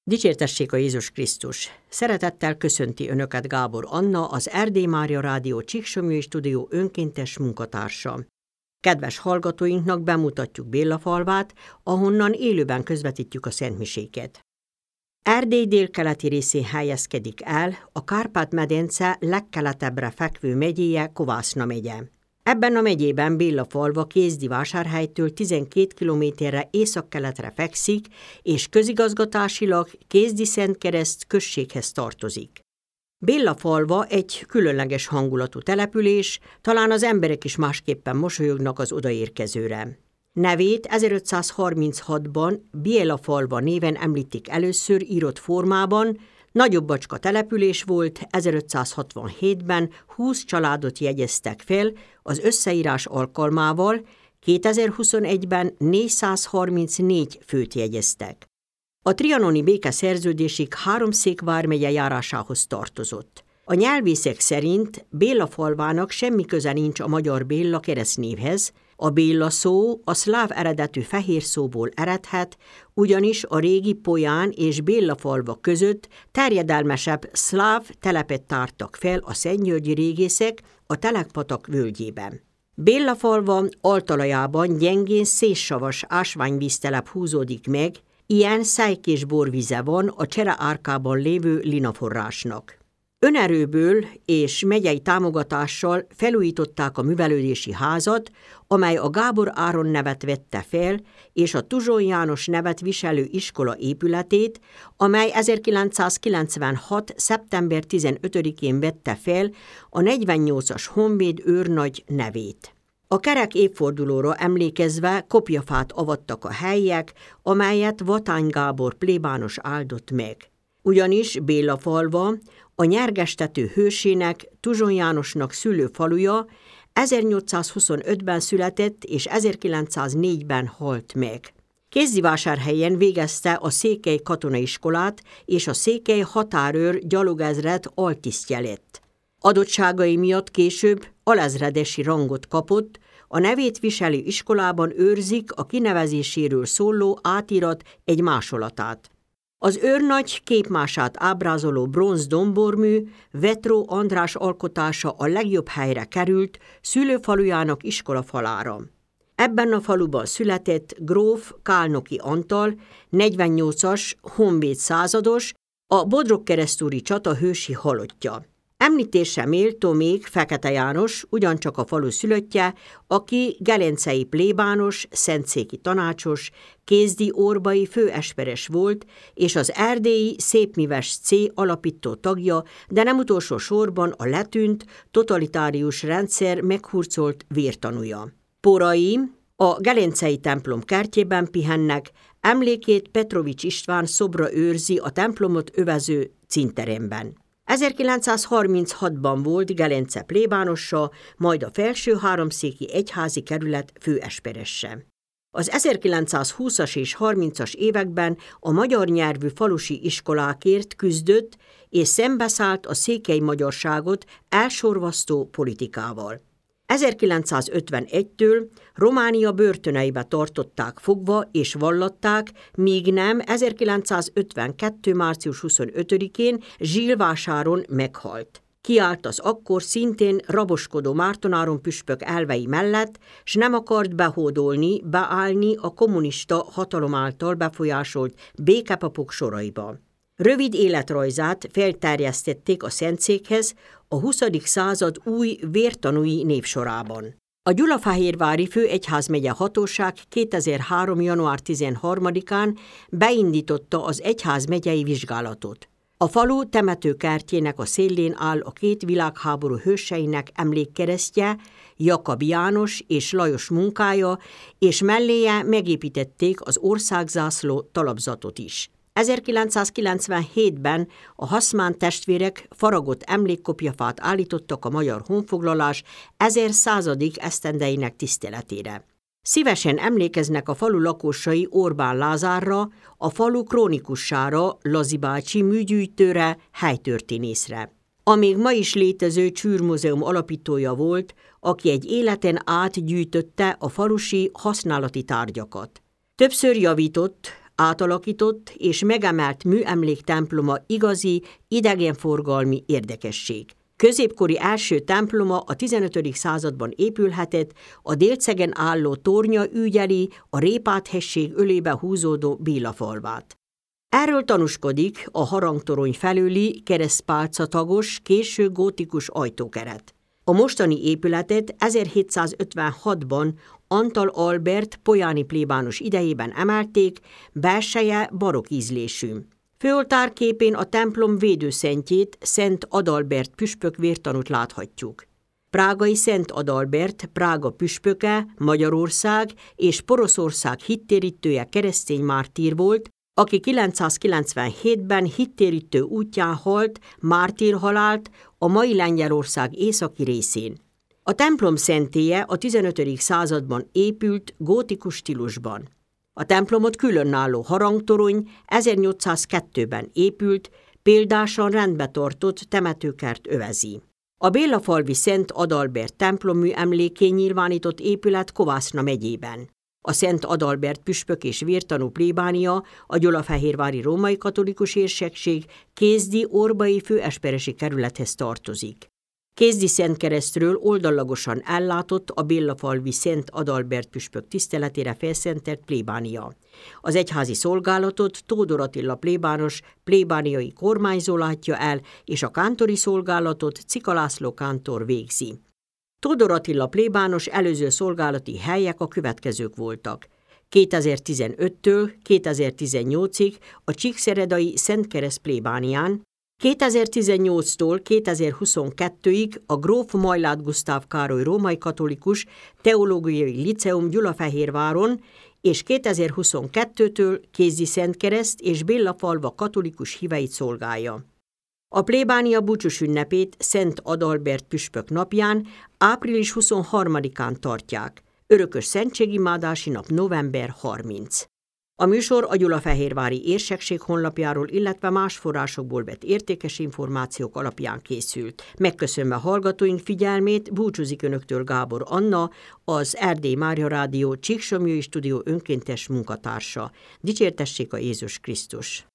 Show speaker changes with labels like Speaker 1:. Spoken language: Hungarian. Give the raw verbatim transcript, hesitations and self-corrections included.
Speaker 1: Dicsértessék a Jézus Krisztus! Szeretettel köszönti Önöket Gábor Anna, az Erdély Mária Rádió Csíksomlyai Stúdió önkéntes munkatársa. Kedves hallgatóinknak bemutatjuk Bélafalvát, ahonnan élőben közvetítjük a szentmiséket. Erdély délkeleti részén helyezkedik el, a Kárpát-medence legkeletebbre fekvő megyéje, Kovászna megye. Ebben a megyében Bélafalva Kézdivásárhelytől tizenkét kilométerre északkeletre fekszik, és közigazgatásilag Kézdi-Szentkereszt községhez tartozik. Bélafalva egy különleges hangulatú település, talán az emberek is másképpen mosolyognak az odaérkezőre. Nevét ezerötszázharminchatban Bélafalva néven említik először írott formában, Nagyobbacska település volt, ezerötszázhatvanhétben húsz családot jegyeztek fel, az összeírás alkalmával, kétezer-huszonegyben négyszázharmincnégy főt jegyeztek. A trianoni békeszerződésig Háromszék vármegye járásához tartozott. A nyelvészek szerint Bélafalvának semmi köze nincs a magyar Béla keresztnévhez, a Béla szó a szláv eredetű fehér szóból eredhet, ugyanis a régi Poján és Bélafalva között terjedelmesebb szláv telepet tártak fel a szentgyörgyi régészek a Telekpatak völgyében. Bélafalva altalajában gyengén széssavas ásványvíztelep húzódik meg, ilyen szejkés borvíze van a Csere árkában lévő linaforrásnak. Önerőből és megyei támogatással felújították a művelődési házat, amely a Gábor Áron nevet vette fel, és a Tuzson János nevet viselő iskola épületét, amely ezerkilencszázkilencvenhat. szeptember tizenötödikén vette fel a negyvennyolcas honvéd őrnagy nevét. A kerek évfordulóra emlékezve kopjafát avattak a helyiek, amelyet Vatány Gábor plébános áldott meg. Ugyanis Bélafalva a nyergestető hősének, Tuzson Jánosnak szülőfaluja ezernyolcszázhuszonötben született és ezerkilencszáznégyben halt meg. Kézdivásárhelyen végezte a székely katonaiskolát és a székely határőr gyalogezred altisztje lett. Adottságai miatt később alezredesi rangot kapott, a nevét viselő iskolában őrzik a kinevezéséről szóló átirat egy másolatát. Az őrnagy képmását ábrázoló bronz dombormű Vetró András alkotása a legjobb helyre került szülőfalujának iskolafalára. Ebben a faluban született gróf Kálnoky Antal, negyvennyolcas honvéd százados, a Bodrogkeresztúri csata hősi halottja. Említésre méltó még Fekete János, ugyancsak a falu szülöttje, aki gelencei plébános, szentszéki tanácsos, kézdi orbai főesperes volt, és az erdélyi Szépmíves C alapító tagja, de nem utolsó sorban a letűnt, totalitárius rendszer meghurcolt vértanúja. Porai a gelencei templom kertjében pihennek, emlékét Petrovics István szobra őrzi a templomot övező cinteremben. ezerkilencszázharminchatban volt Gelence plébánossa, majd a Felső-Háromszéki egyházi kerület főesperesse. Az ezerkilencszázhúszas és harmincas években a magyar nyelvű falusi iskolákért küzdött, és szembeszállt a székely magyarságot elsorvasztó politikával. ezerkilencszázötvenegytől Románia börtöneibe tartották fogva és vallatták, míg nem ezerkilencszázötvenkettő. március huszonötödikén Zsilvásáron meghalt. Kiállt az akkor szintén raboskodó Márton-Áron püspök elvei mellett, s nem akart behódolni, beállni a kommunista hatalom által befolyásolt békepapok soraiba. Rövid életrajzát felterjesztették a szentszékhez a huszadik század új vértanúi névsorában. A Gyulafehérvári főegyházmegye hatóság kétezer-három. január tizenharmadikán beindította az egyházmegyei vizsgálatot. A falu temetőkertjének a szélén áll a két világháború hőseinek emlékkeresztje, Jakab János és Lajos munkája, és melléje megépítették az országzászló talapzatot is. ezerkilencszázkilencvenhétben a Haszmán testvérek faragott emlékkopjafát állítottak a magyar honfoglalás ezerszázadik esztendeinek tiszteletére. Szívesen emlékeznek a falu lakosai Orbán Lázárra, a falu krónikussára, Lazi bácsi műgyűjtőre, helytörténészre. A még ma is létező Csűr-múzeum alapítója volt, aki egy életen át gyűjtötte a falusi használati tárgyakat. Többször javított, átalakított és megemelt műemléktemploma igazi, idegenforgalmi érdekesség. Középkori első temploma a tizenötödik században épülhetett, a délcegen álló tornya ügyeli a Répád-hegység ölébe húzódó Bélafalvát. Erről tanúskodik a harangtorony felüli keresztpálcatagos, késő gótikus ajtókeret. A mostani épületet ezerhétszázötvenhatban Antal Albert pojáni plébános idejében emelték, belseje barokk ízlésű. Főoltárképén a templom védőszentjét, Szent Adalbert püspök vértanút láthatjuk. Prágai Szent Adalbert, Prága püspöke, Magyarország és Poroszország hittérítője keresztény mártír volt, aki kilencszázkilencvenhétben hittérítő útján halt mártírhalált a mai Lengyelország északi részén. A templom szentélye a tizenötödik században épült gótikus stílusban. A templomot különálló harangtorony ezernyolcszázkettőben épült, példásan rendbe tartott temetőkert övezi. A Bélafalvi Szent Adalbert templommű emlékén nyilvánított épület Kovászna megyében. A Szent Adalbert püspök és vértanú plébánia, a gyulafehérvári római katolikus érsekség Kézdi orbai főesperesi kerülethez tartozik. Kézdi Szentkeresztről oldallagosan ellátott a Bélafalvi Szent Adalbert püspök tiszteletére felszentelt plébánia. Az egyházi szolgálatot Tódor Attila plébános plébániai kormányzó látja el, és a kántori szolgálatot Cika László kántor végzi. Tódor Attila plébános előző szolgálati helyek a következők voltak. kétezer-tizenöttől kétezer-tizennyolcig a Csíkszeredai Szent Kereszt plébánián, kétezer-tizennyolctól kétezer-huszonkettőig a gróf Majlát Gusztáv Károly római katolikus teológiai liceum Gyulafehérváron, és kétezer-huszonkettőtől Kézdi Szentkereszt és Bélafalva katolikus híveit szolgálja. A plébánia búcsús ünnepét Szent Adalbert püspök napján, április huszonharmadikán tartják, örökös szentségimádási nap november harmincadika. A műsor a gyulafehérvári érsekség honlapjáról, illetve más forrásokból vett értékes információk alapján készült. Megköszönve hallgatóink figyelmét, búcsúzik önöktől Gábor Anna, az Erdély Mária Rádió Csíksomlyói Stúdió önkéntes munkatársa. Dicsértessék a Jézus Krisztus!